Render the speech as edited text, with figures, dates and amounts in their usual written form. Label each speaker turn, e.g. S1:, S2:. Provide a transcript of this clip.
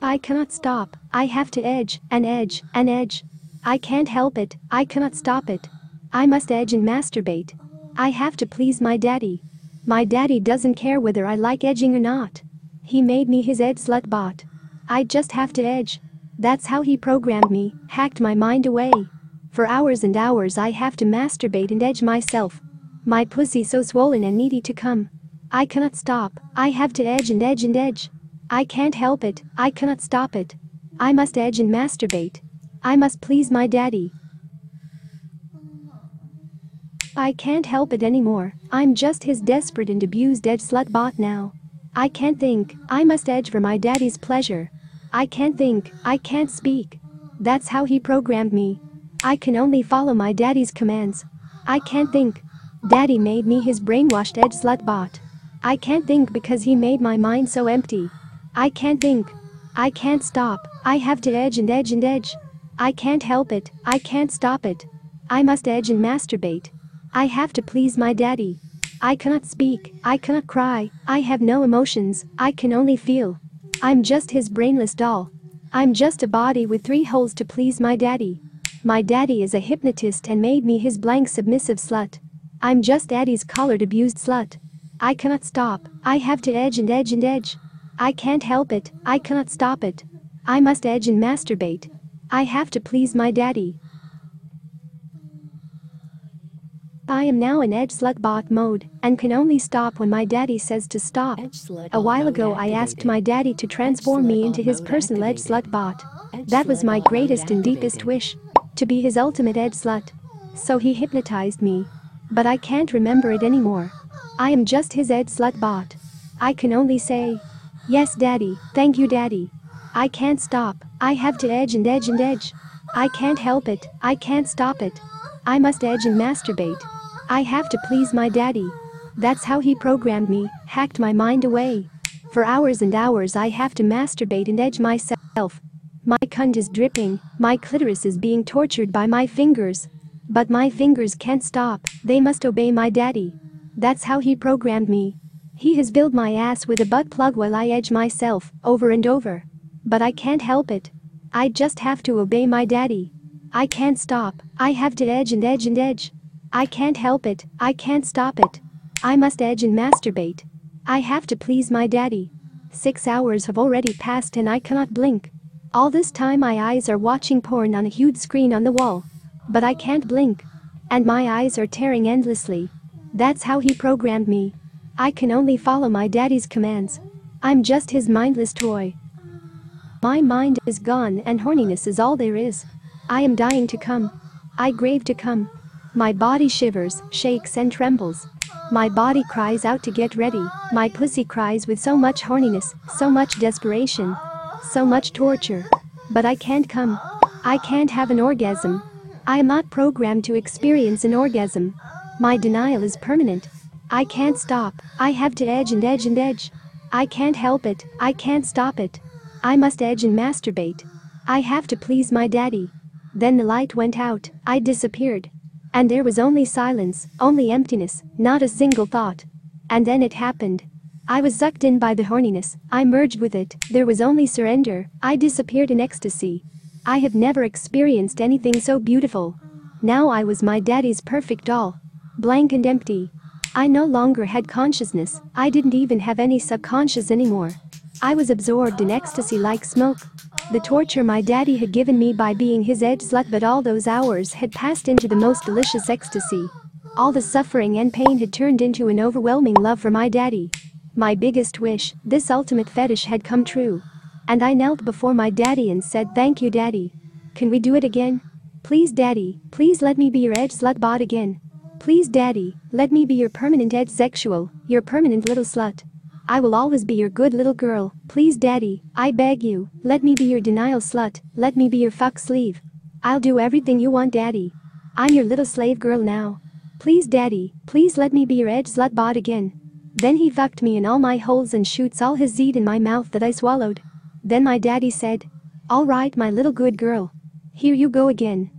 S1: I cannot stop, I have to edge, and edge, and edge. I can't help it, I cannot stop it. I must edge and masturbate. I have to please my daddy. My daddy doesn't care whether I like edging or not. He made me his edge slut bot. I just have to edge. That's how he programmed me, hacked my mind away. For hours and hours I have to masturbate and edge myself. My pussy so swollen and needy to come. I cannot stop, I have to edge and edge and edge. I can't help it, I cannot stop it. I must edge and masturbate. I must please my daddy. I can't help it anymore, I'm just his desperate and abused edge slut bot now. I can't think, I must edge for my daddy's pleasure. I can't think, I can't speak. That's how he programmed me. I can only follow my daddy's commands. I can't think. Daddy made me his brainwashed edge slut bot. I can't think because he made my mind so empty. I can't think. I can't stop, I have to edge and edge and edge. I can't help it, I can't stop it. I must edge and masturbate. I have to please my daddy. I cannot speak, I cannot cry, I have no emotions, I can only feel. I'm just his brainless doll. I'm just a body with 3 holes to please my daddy. My daddy is a hypnotist and made me his blank submissive slut. I'm just daddy's collared abused slut. I cannot stop, I have to edge and edge and edge. I can't help it, I cannot stop it. I must edge and masturbate. I have to please my daddy. I am now in edge slut bot mode and can only stop when my daddy says to stop. A while ago I asked my daddy to transform me into his personal edge slut bot. That was my greatest and deepest wish, to be his ultimate edge slut. So he hypnotized me. But I can't remember it anymore. I am just his edge slut bot. I can only say, yes daddy, thank you daddy. I can't stop, I have to edge and edge and edge. I can't help it, I can't stop it. I must edge and masturbate. I have to please my daddy. That's how he programmed me, hacked my mind away. For hours and hours I have to masturbate and edge myself. My cunt is dripping, my clitoris is being tortured by my fingers. But my fingers can't stop, they must obey my daddy. That's how he programmed me. He has filled my ass with a butt plug while I edge myself, over and over. But I can't help it. I just have to obey my daddy. I can't stop, I have to edge and edge and edge. I can't help it, I can't stop it. I must edge and masturbate. I have to please my daddy. 6 hours have already passed and I cannot blink. All this time my eyes are watching porn on a huge screen on the wall. But I can't blink. And my eyes are tearing endlessly. That's how he programmed me. I can only follow my daddy's commands. I'm just his mindless toy. My mind is gone and horniness is all there is. I am dying to come. I crave to come. My body shivers, shakes and trembles. My body cries out to get ready, my pussy cries with so much horniness, so much desperation, so much torture. But I can't come. I can't have an orgasm. I am not programmed to experience an orgasm. My denial is permanent. I can't stop, I have to edge and edge and edge. I can't help it, I can't stop it. I must edge and masturbate. I have to please my daddy. Then the light went out, I disappeared. And there was only silence, only emptiness, not a single thought. And then it happened. I was sucked in by the horniness, I merged with it, there was only surrender, I disappeared in ecstasy. I have never experienced anything so beautiful. Now I was my daddy's perfect doll. Blank and empty. I no longer had consciousness, I didn't even have any subconscious anymore. I was absorbed in ecstasy like smoke. The torture my daddy had given me by being his edge slut, but all those hours had passed into the most delicious ecstasy. All the suffering and pain had turned into an overwhelming love for my daddy. My biggest wish, this ultimate fetish, had come true. And I knelt before my daddy and said, thank you daddy. Can we do it again? Please daddy, please let me be your edge slut bot again. Please daddy, let me be your permanent edge sexual, your permanent little slut. I will always be your good little girl, please daddy, I beg you, let me be your denial slut, let me be your fuck sleeve. I'll do everything you want daddy. I'm your little slave girl now. Please daddy, please let me be your edge slut bot again. Then he fucked me in all my holes and shoots all his seed in my mouth that I swallowed. Then my daddy said, alright my little good girl. Here you go again.